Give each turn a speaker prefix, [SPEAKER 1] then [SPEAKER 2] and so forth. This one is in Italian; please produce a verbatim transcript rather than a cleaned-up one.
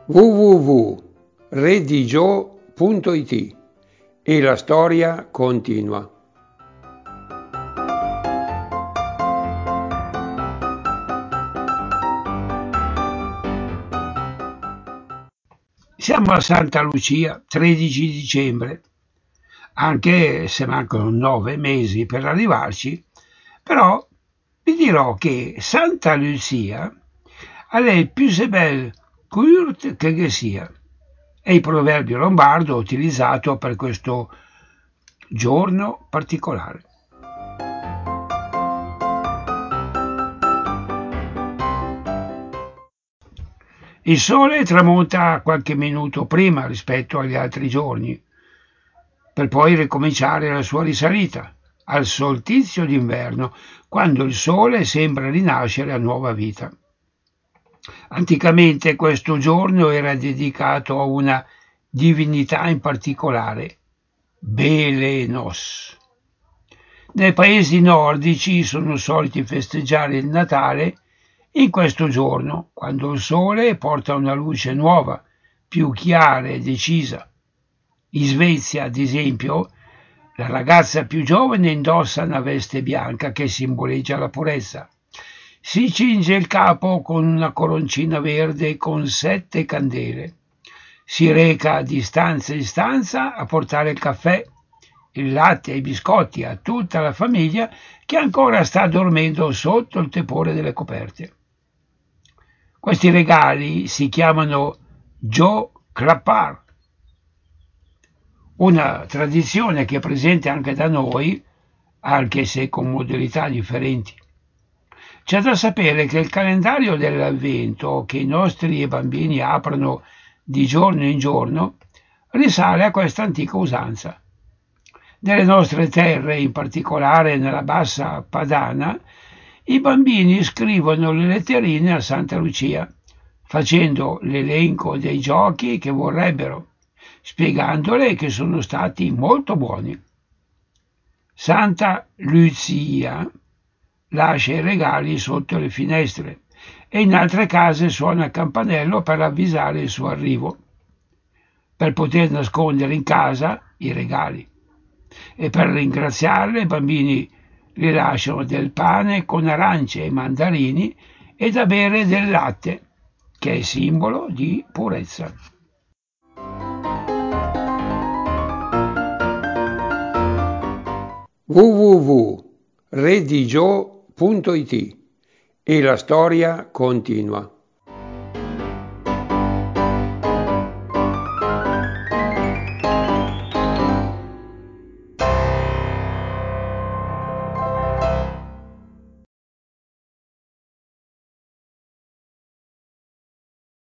[SPEAKER 1] w w w punto redigio punto it e la storia continua. Siamo a Santa Lucia, tredici dicembre, anche se mancano nove mesi per arrivarci, però vi dirò che Santa Lucia è il più bel curt che sia. È il proverbio lombardo utilizzato per questo giorno particolare. Il sole tramonta qualche minuto prima rispetto agli altri giorni, per poi ricominciare la sua risalita al solstizio d'inverno, quando il sole sembra rinascere a nuova vita. Anticamente questo giorno era dedicato a una divinità in particolare, Belenos. Nei paesi nordici sono soliti festeggiare il Natale in questo giorno, quando il sole porta una luce nuova, più chiara e decisa. In Svezia, ad esempio, la ragazza più giovane indossa una veste bianca che simboleggia la purezza. Si cinge il capo con una coroncina verde con sette candele. Si reca di stanza in stanza a portare il caffè, il latte e i biscotti a tutta la famiglia che ancora sta dormendo sotto il tepore delle coperte. Questi regali si chiamano Jo Klappar, una tradizione che è presente anche da noi, anche se con modalità differenti. C'è da sapere che il calendario dell'Avvento che i nostri bambini aprono di giorno in giorno risale a questa antica usanza. Nelle nostre terre, in particolare nella bassa padana, i bambini scrivono le letterine a Santa Lucia, facendo l'elenco dei giochi che vorrebbero, spiegandole che sono stati molto buoni. Santa Lucia lascia i regali sotto le finestre e in altre case suona il campanello per avvisare il suo arrivo, per poter nascondere in casa i regali. E per ringraziarle i bambini le lasciano del pane con arance e mandarini e da bere del latte, che è simbolo di purezza. w w w punto redigio punto it e la storia continua.